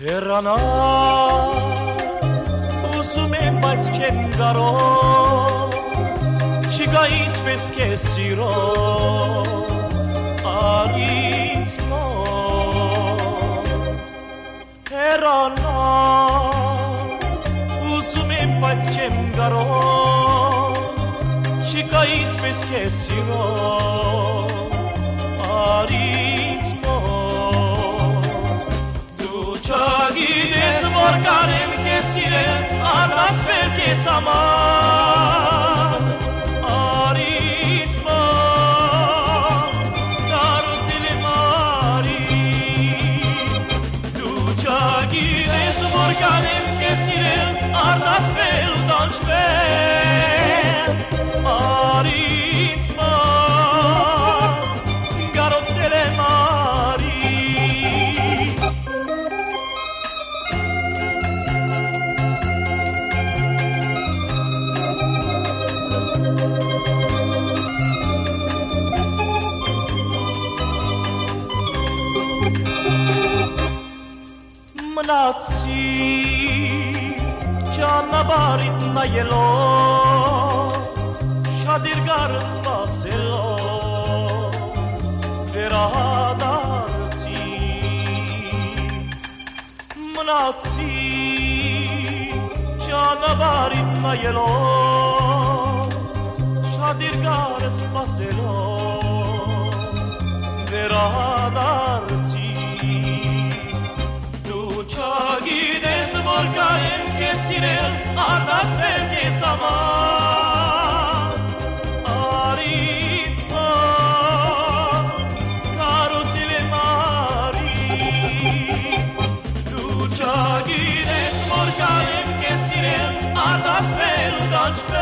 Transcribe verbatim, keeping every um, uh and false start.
Հեռանա ուզում եմ, բայց չեմ կարող Չգա ինձպես քեզ սիրո Արից մոտ Հեռանա ուզում եմ, բայց չեմ կարող Չգա ինձպես քեզ սիրո Արից մոտ Դու չգիտես որ կանեմ քեզ սիրել Անասվել քեզ համար Արից մոտ Կարոտել եմ արի Դու չգիտես որ կանեմ քեզ սիրել Անասվել դանչվել Արից մոտ Կարոտել եմ արի Մնացի ճանապարհիդ նայելով Շատ երկար սպասելով վերադարձի Մնացի ճանապարհիդ նայելով Շատ երկար սպասելով վերադարձի Չգիտես որ կանեմ քեզ սիրել Արտասվել քեզ համար Արից մոտ Կարոտել եմ արի Դու չգիտես որ կանեմ քեզ սիրել Արտասվել ու դանչվել